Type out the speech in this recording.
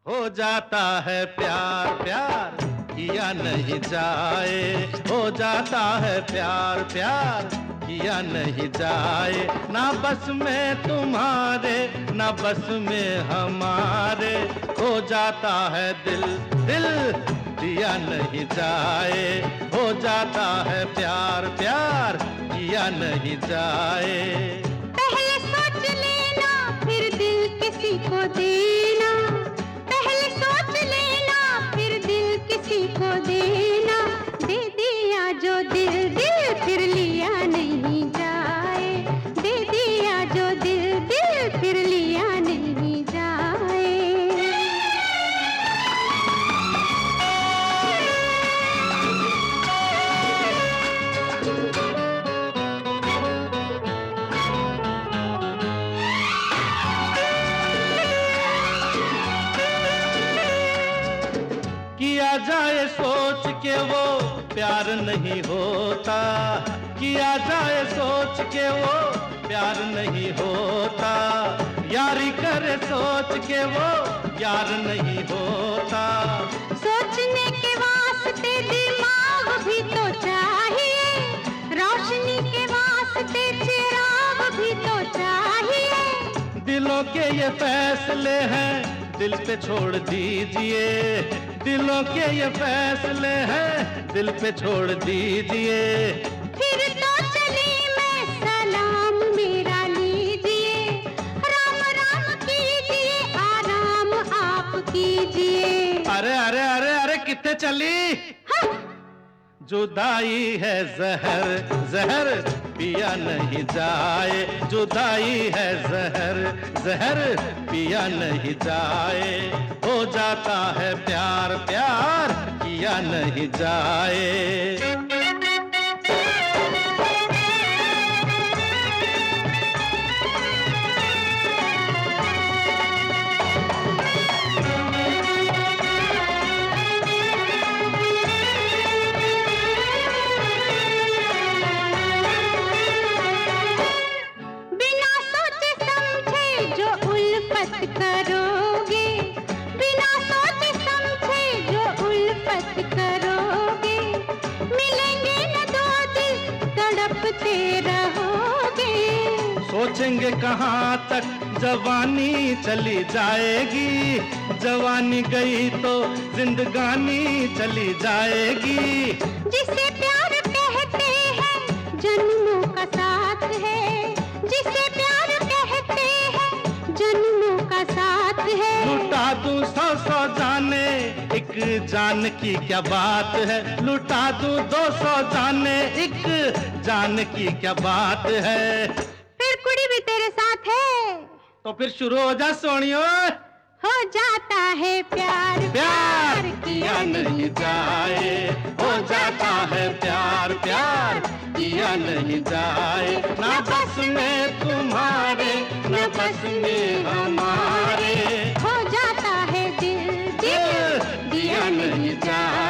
हो जाता है प्यार प्यार किया नहीं जाए, हो जाता है प्यार प्यार किया नहीं जाए, ना बस में तुम्हारे ना बस में हमारे, हो जाता है दिल दिल दिया नहीं जाए, हो जाता है प्यार प्यार किया नहीं जाए। पहले सोच लेना फिर दिल किसी को देना, पहले सोच लेना फिर दिल किसी को देना, दे दिया जो दिल दिल फिर लिया नहीं जाए, दे दिया जो दिल दिल फिर लिया नहीं जाए। किया जाए सोच के वो प्यार नहीं होता, किया जाए सोच के वो प्यार नहीं होता, यारी करे सोच के वो यार नहीं होता। सोचने के वास्ते दिमाग भी तो चाहिए, रोशनी के वास्ते चिराग भी तो चाहिए। दिलों के ये फैसले हैं दिल पे छोड़ दीजिए, दिलों के ये फैसले हैं दिल पे छोड़ दीजिए। फिर तो चली मैं सलाम मेरा लीजिए, राम राम कीजिए आराम आप कीजिए। अरे अरे अरे अरे कितने चली? हाँ। जुदाई है जहर जहर पिया नहीं जाए, जुदाई है जहर जहर पिया नहीं जाए, हो जाता है प्यार प्यार किया नहीं जाए। करोगे बिना सोचे समझे जो उल्फत करोगे, मिलेंगे न दो दिल तड़पते रहोगे। सोचेंगे कहाँ तक जवानी चली जाएगी, जवानी गई तो जिंदगानी चली जाएगी। जिसे प्यार कहते हैं जन्मों का साथ है, जिसे प्यार कहते हैं जन्मों का साथ है। लुटा दूं सौ सौ जाने एक जान की क्या बात है, लुटा दूं 200 जाने एक जान की क्या बात है। फिर कुड़ी भी तेरे साथ है तो फिर शुरू हो जा सोनियो। हो जाता है प्यार प्यार किया नहीं जाए, हो जाता है प्यार प्यार किया नहीं जाए, ना बस में तुम्हारे ना बस में हमारे, हो जाता है दिल दिल दिया नहीं जाए।